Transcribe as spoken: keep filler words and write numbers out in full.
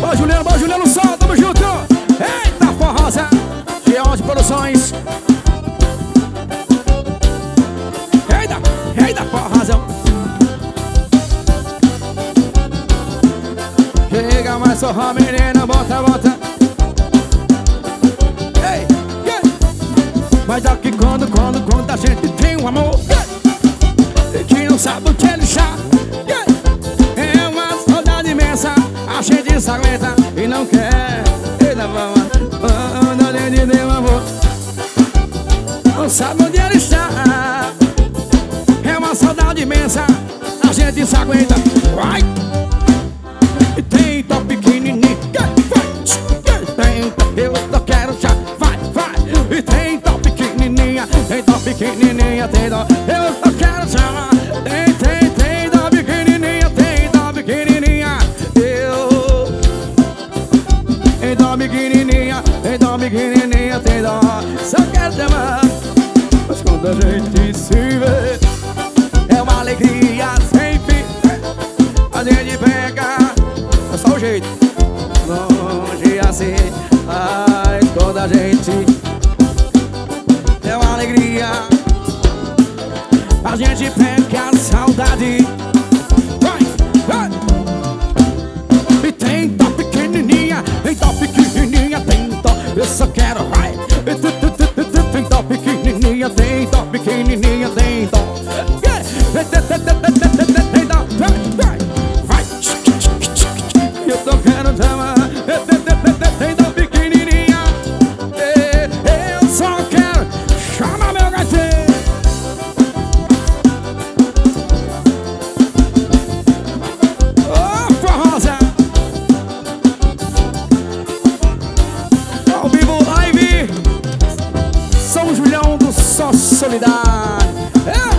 Boa, Juliano, boa, Juliano, sol, tamo junto. Eita, forrosa de Onde Produções. Eita, eita, forrozão. Chega mais forró, menina, bota, bota. Ei, yeah. Mas é que quando, quando, quando a gente tem um amor, yeah, que não sabe o que é lixar, yeah, é uma saudade imensa. A gente se aguenta e não quer. Eita, vamos, quando a gente tem um amor, não sabe onde ele está. É uma saudade imensa. A gente se aguenta. Vai! E tem top pequenininho, tem, eu só quero já. Vai, vai! E tem top pequenininha, tem top pequenininha, tem dó, eu só quero chamar. Tem, tem, tem top pequenininha, tem top pequenininha, eu. Tem top pequenininha, tem top pequenininha, tem dó, só quero chamar. Mas quando a gente se vê, é uma alegria sempre. A gente pega, é só o jeito, longe assim. Ai, toda a gente é uma alegria. A gente pega a saudade. Vai, vai. E tem top pequenininha, tem top pequenininha, tem top, eu só quero, vai. Tem top pequenininha, tem top pequenininha, tem top. Tem top, vai, vai. Eu tô querendo chamar. Tem top pequenininha, eu só quero chamar meu gatinho. Ô, forrosa, ao vivo live São Julião do Só Solidário.